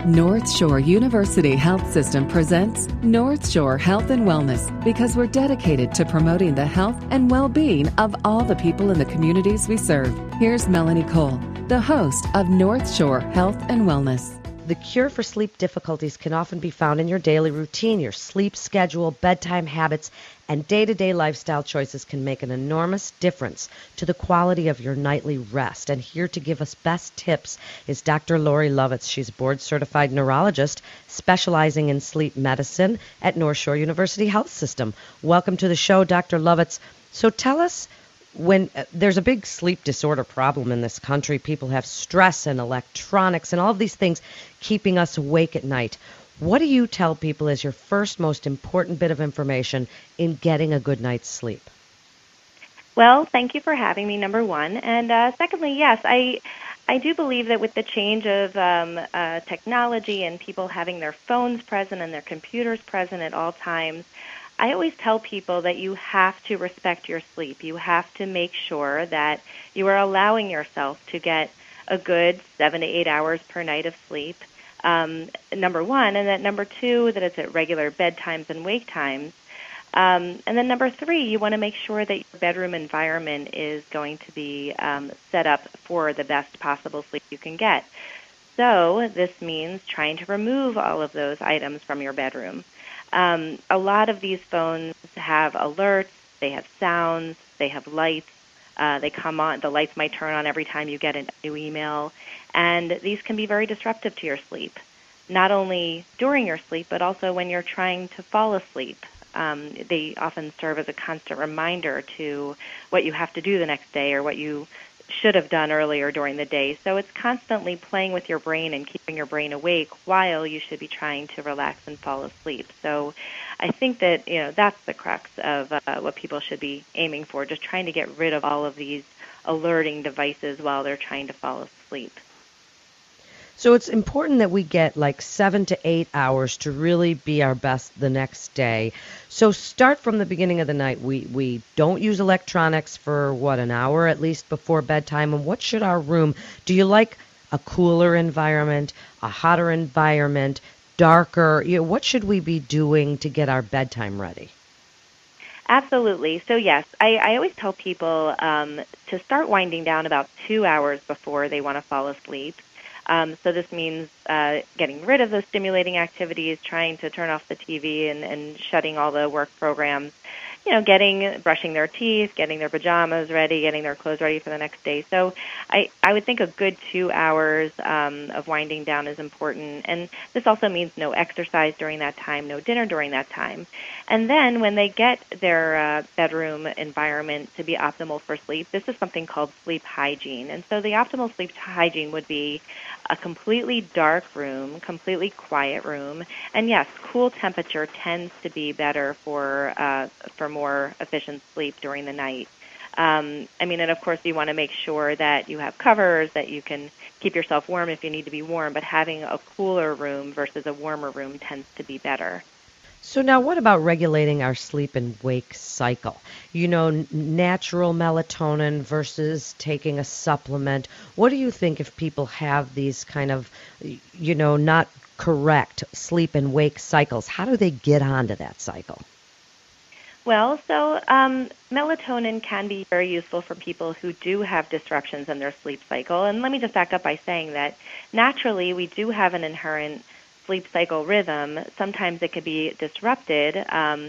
North Shore University Health System presents North Shore Health and Wellness because we're dedicated to promoting the health and well-being of all the people in the communities we serve. Here's Melanie Cole, the host of North Shore Health and Wellness. The cure for sleep difficulties can often be found in your daily routine. Your sleep schedule, bedtime habits, and day-to-day lifestyle choices can make an enormous difference to the quality of your nightly rest. And here to give us best tips is Dr. Lori Lovitz. She's a board-certified neurologist specializing in sleep medicine at North Shore University Health System. Welcome to the show, Dr. Lovitz. So tell us, when there's a big sleep disorder problem in this country, people have stress and electronics and all of these things keeping us awake at night. What do you tell people is your first most important bit of information in getting a good night's sleep? Well, thank you for having me, number one. And secondly, yes, I do believe that with the change of technology and people having their phones present and their computers present at all times, I always tell people that you have to respect your sleep. You have to make sure that you are allowing yourself to get a good 7 to 8 hours per night of sleep, number one, and that number two, that it's at regular bedtimes and wake times. And then number three, you want to make sure that your bedroom environment is going to be set up for the best possible sleep you can get. So this means trying to remove all of those items from your bedroom. A lot of these phones have alerts, they have sounds, they have lights, they come on, the lights might turn on every time you get a new email, and these can be very disruptive to your sleep, not only during your sleep, but also when you're trying to fall asleep. They often serve as a constant reminder to what you have to do the next day or what you should have done earlier during the day. So it's constantly playing with your brain and keeping your brain awake while you should be trying to relax and fall asleep. So I think that, that's the crux of what people should be aiming for, just trying to get rid of all of these alerting devices while they're trying to fall asleep. So it's important that we get like 7 to 8 hours to really be our best the next day. So start from the beginning of the night. We don't use electronics for, an hour at least before bedtime? And what should our room, do you like a cooler environment, a hotter environment, darker? What should we be doing to get our bedtime ready? Absolutely. So yes, I always tell people to start winding down about 2 hours before they want to fall asleep. So this means getting rid of those stimulating activities, trying to turn off the TV and shutting all the work programs, brushing their teeth, getting their pajamas ready, getting their clothes ready for the next day. So I would think a good 2 hours of winding down is important. And this also means no exercise during that time, no dinner during that time. And then when they get their bedroom environment to be optimal for sleep, this is something called sleep hygiene. And so the optimal sleep hygiene would be a completely dark room, completely quiet room, and yes, cool temperature tends to be better for more efficient sleep during the night. And of course, you want to make sure that you have covers, that you can keep yourself warm if you need to be warm, but having a cooler room versus a warmer room tends to be better. So now what about regulating our sleep and wake cycle? Natural melatonin versus taking a supplement. What do you think if people have these kind of, not correct sleep and wake cycles? How do they get onto that cycle? Well, so melatonin can be very useful for people who do have disruptions in their sleep cycle. And let me just back up by saying that naturally we do have an inherent sleep cycle rhythm. Sometimes it could be disrupted,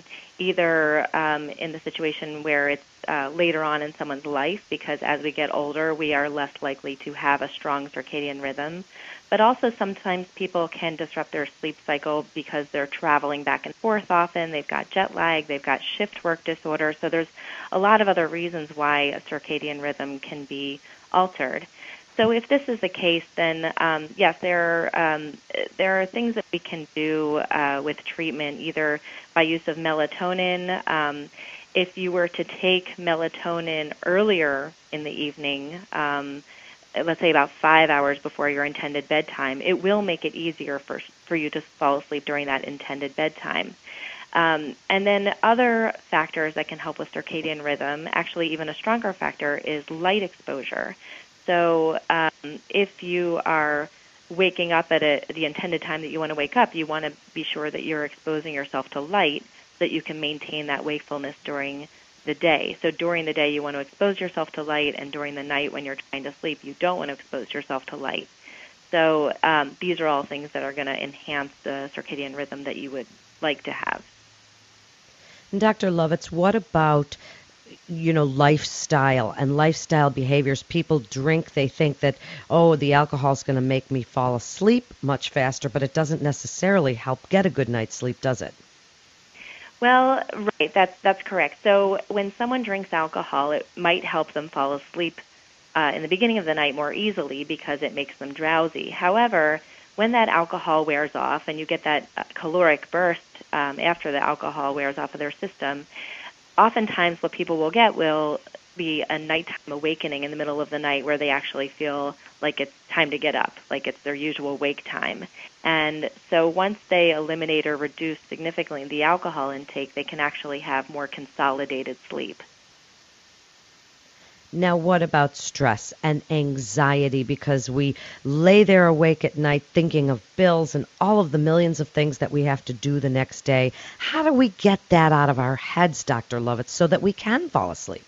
either in the situation where it's later on in someone's life, because as we get older, we are less likely to have a strong circadian rhythm. But also sometimes people can disrupt their sleep cycle because they're traveling back and forth often. They've got jet lag, they've got shift work disorder. So there's a lot of other reasons why a circadian rhythm can be altered. So if this is the case, then yes, there are things that we can do with treatment, either by use of melatonin. If you were to take melatonin earlier in the evening, let's say about 5 hours before your intended bedtime, it will make it easier for you to fall asleep during that intended bedtime. And then other factors that can help with circadian rhythm, actually even a stronger factor, is light exposure. So if you are waking up at the intended time that you want to wake up, you want to be sure that you're exposing yourself to light so that you can maintain that wakefulness during the day. So during the day, you want to expose yourself to light, and during the night when you're trying to sleep, you don't want to expose yourself to light. So these are all things that are going to enhance the circadian rhythm that you would like to have. And Dr. Lovitz, what about lifestyle and lifestyle behaviors? People drink, they think that, the alcohol is going to make me fall asleep much faster, but it doesn't necessarily help get a good night's sleep, does it? Well, right, that's correct. So when someone drinks alcohol, it might help them fall asleep in the beginning of the night more easily because it makes them drowsy. However, when that alcohol wears off and you get that caloric burst after the alcohol wears off of their system, oftentimes what people will get will be a nighttime awakening in the middle of the night where they actually feel like it's time to get up, like it's their usual wake time. And so once they eliminate or reduce significantly the alcohol intake, they can actually have more consolidated sleep. Now, what about stress and anxiety? Because we lay there awake at night thinking of bills and all of the millions of things that we have to do the next day. How do we get that out of our heads, Dr. Lovitz, so that we can fall asleep?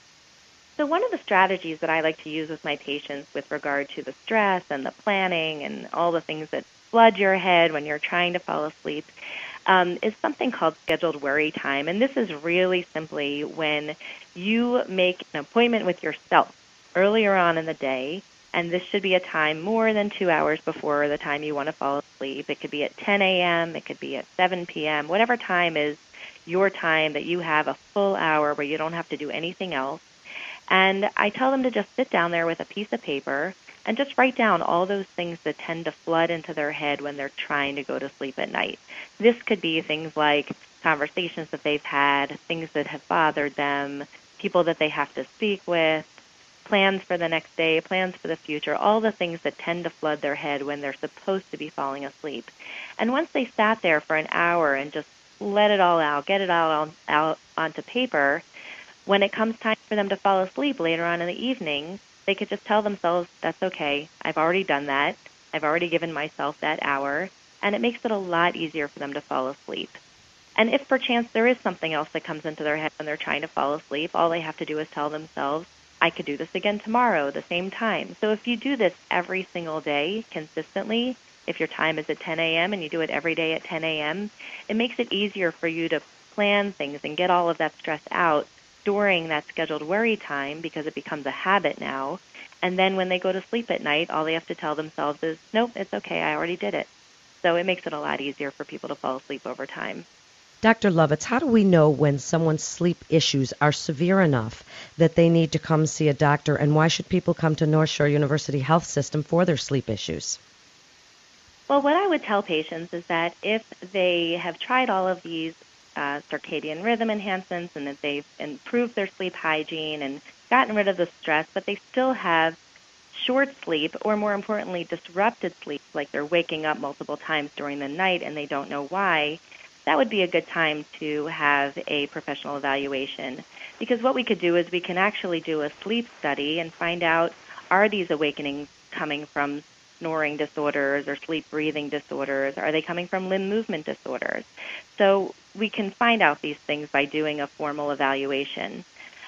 So one of the strategies that I like to use with my patients with regard to the stress and the planning and all the things that flood your head when you're trying to fall asleep is something called scheduled worry time. And this is really simply when you make an appointment with yourself earlier on in the day, and this should be a time more than 2 hours before the time you want to fall asleep. It could be at 10 a.m., it could be at 7 p.m., whatever time is your time that you have a full hour where you don't have to do anything else. And I tell them to just sit down there with a piece of paper and just write down all those things that tend to flood into their head when they're trying to go to sleep at night. This could be things like conversations that they've had, things that have bothered them, people that they have to speak with, plans for the next day, plans for the future, all the things that tend to flood their head when they're supposed to be falling asleep. And once they sat there for an hour and just let it all out, get it all out onto paper, when it comes time for them to fall asleep later on in the evening, they could just tell themselves, that's okay, I've already done that, I've already given myself that hour, and it makes it a lot easier for them to fall asleep. And if perchance there is something else that comes into their head when they're trying to fall asleep, all they have to do is tell themselves, I could do this again tomorrow, the same time. So if you do this every single day consistently, if your time is at 10 a.m. and you do it every day at 10 a.m., it makes it easier for you to plan things and get all of that stress out during that scheduled worry time because it becomes a habit now. And then when they go to sleep at night, all they have to tell themselves is, nope, it's okay, I already did it. So it makes it a lot easier for people to fall asleep over time. Dr. Lovitz, how do we know when someone's sleep issues are severe enough that they need to come see a doctor, and why should people come to North Shore University Health System for their sleep issues? Well, what I would tell patients is that if they have tried all of these circadian rhythm enhancements and that they've improved their sleep hygiene and gotten rid of the stress, but they still have short sleep, or more importantly, disrupted sleep, like they're waking up multiple times during the night and they don't know why, that would be a good time to have a professional evaluation. Because what we could do is we can actually do a sleep study and find out, are these awakenings coming from snoring disorders or sleep breathing disorders? Are they coming from limb movement disorders? So we can find out these things by doing a formal evaluation.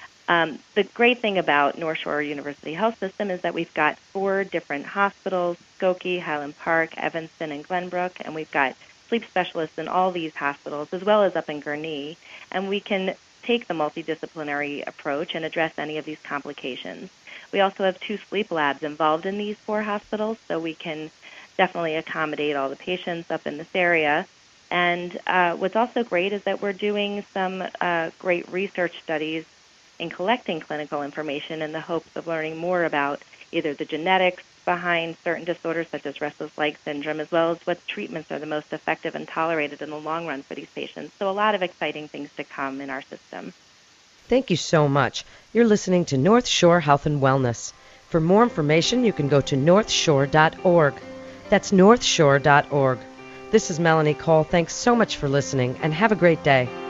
The great thing about North Shore University Health System is that we've got 4 different hospitals, Skokie, Highland Park, Evanston, and Glenbrook, and we've got sleep specialists in all these hospitals, as well as up in Gurnee, and we can take the multidisciplinary approach and address any of these complications. We also have 2 sleep labs involved in these 4 hospitals, so we can definitely accommodate all the patients up in this area. And what's also great is that we're doing some great research studies in collecting clinical information in the hopes of learning more about either the genetics behind certain disorders such as restless leg syndrome, as well as what treatments are the most effective and tolerated in the long run for these patients. So a lot of exciting things to come in our system. Thank you so much. You're listening to North Shore Health and Wellness. For more information, you can go to northshore.org. That's northshore.org. This is Melanie Cole. Thanks so much for listening, and have a great day.